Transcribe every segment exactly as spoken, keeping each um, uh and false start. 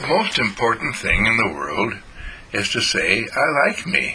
The most important thing in the world is to say, I like me.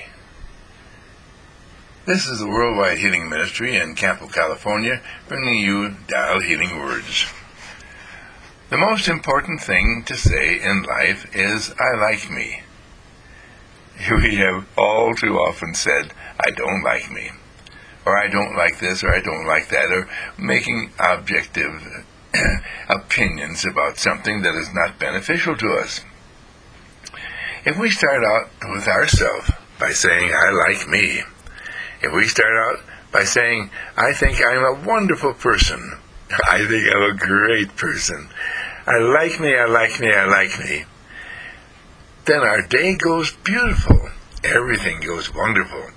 This is the Worldwide Healing Ministry in Campo, California, bringing you Dial Healing Words. The most important thing to say in life is, I like me. We have all too often said, I don't like me, or I don't like this, or I don't like that, or making objective opinions about something that is not beneficial to us. If we start out with ourselves by saying, I like me, if we start out by saying, I think I'm a wonderful person, I think I'm a great person, I like me, I like me, I like me, then our day goes beautiful. Everything goes wonderful.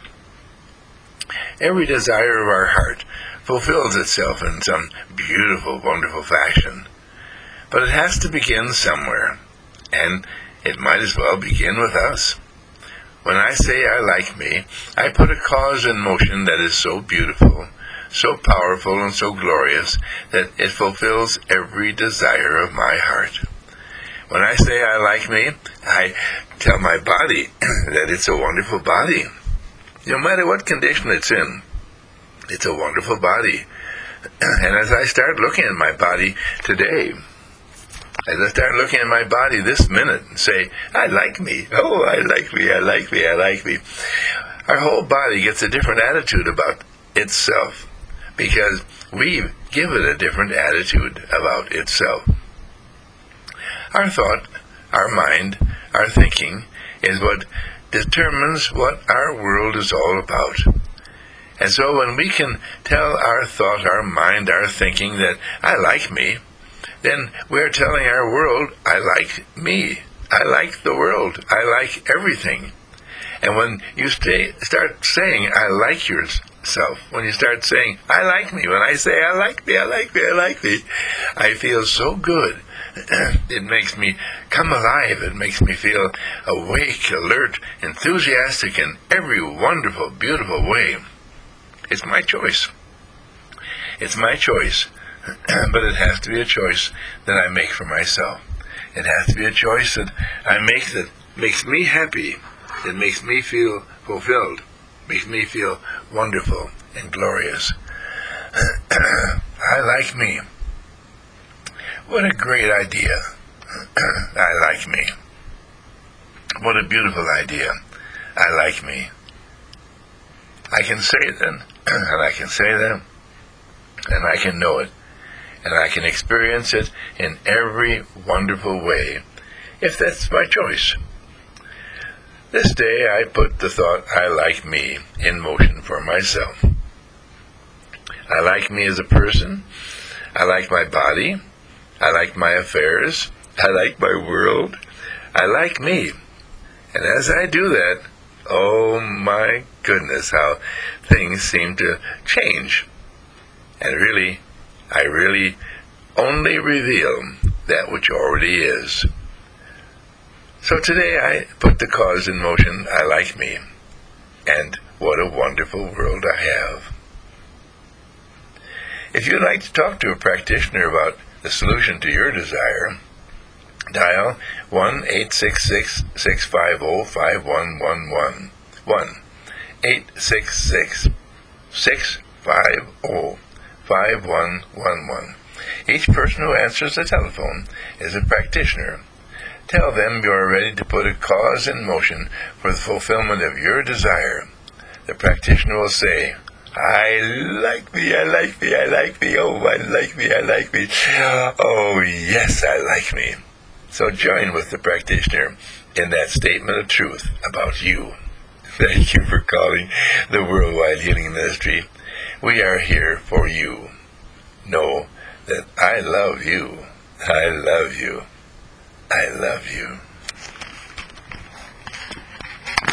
Every desire of our heart fulfills itself in some beautiful, wonderful fashion. But it has to begin somewhere, and it might as well begin with us. When I say I like me, I put a cause in motion that is so beautiful, so powerful, and so glorious that it fulfills every desire of my heart. When I say I like me, I tell my body that it's a wonderful body. No matter what condition it's in, it's a wonderful body. And as I start looking at my body today, as I start looking at my body this minute and say, I like me, oh, I like me, I like me, I like me, our whole body gets a different attitude about itself because we give it a different attitude about itself. Our thought, our mind, our thinking is what determines what our world is all about. And so when we can tell our thought, our mind, our thinking that I like me, then we're telling our world, I like me. I like the world. I like everything. And when you stay, start saying, I like yourself, when you start saying, I like me, when I say, I like me, I like me, I like me, I feel so good. It makes me come alive. It makes me feel awake, alert, enthusiastic in every wonderful, beautiful way. It's my choice. It's my choice. But it has to be a choice that I make for myself. It has to be a choice that I make that makes me happy, that makes me feel fulfilled, makes me feel wonderful and glorious. I like me. What a great idea. I like me. What a beautiful idea. I like me. I can say it then, and I can say that, and I can know it, and I can experience it in every wonderful way, if that's my choice. This day I put the thought, I like me, in motion for myself. I like me as a person. I like my body. I like my affairs. I like my world. I like me. And as I do that, oh my goodness, how things seem to change. And really, I really only reveal that which already is. So today I put the cause in motion, I like me. And what a wonderful world I have. If you'd like to talk to a practitioner about the solution to your desire, dial one eight six six, six five zero, five one one one. one eight six six, six five zero, five one one one. Each person who answers the telephone is a practitioner. Tell them you are ready to put a cause in motion for the fulfillment of your desire. The practitioner will say, I like me, I like me, I like me, oh, I like me, I like me, oh, yes, I like me. So join with the practitioner in that statement of truth about you. Thank you for calling the Worldwide Healing Ministry. We are here for you. Know that I love you. I love you. I love you.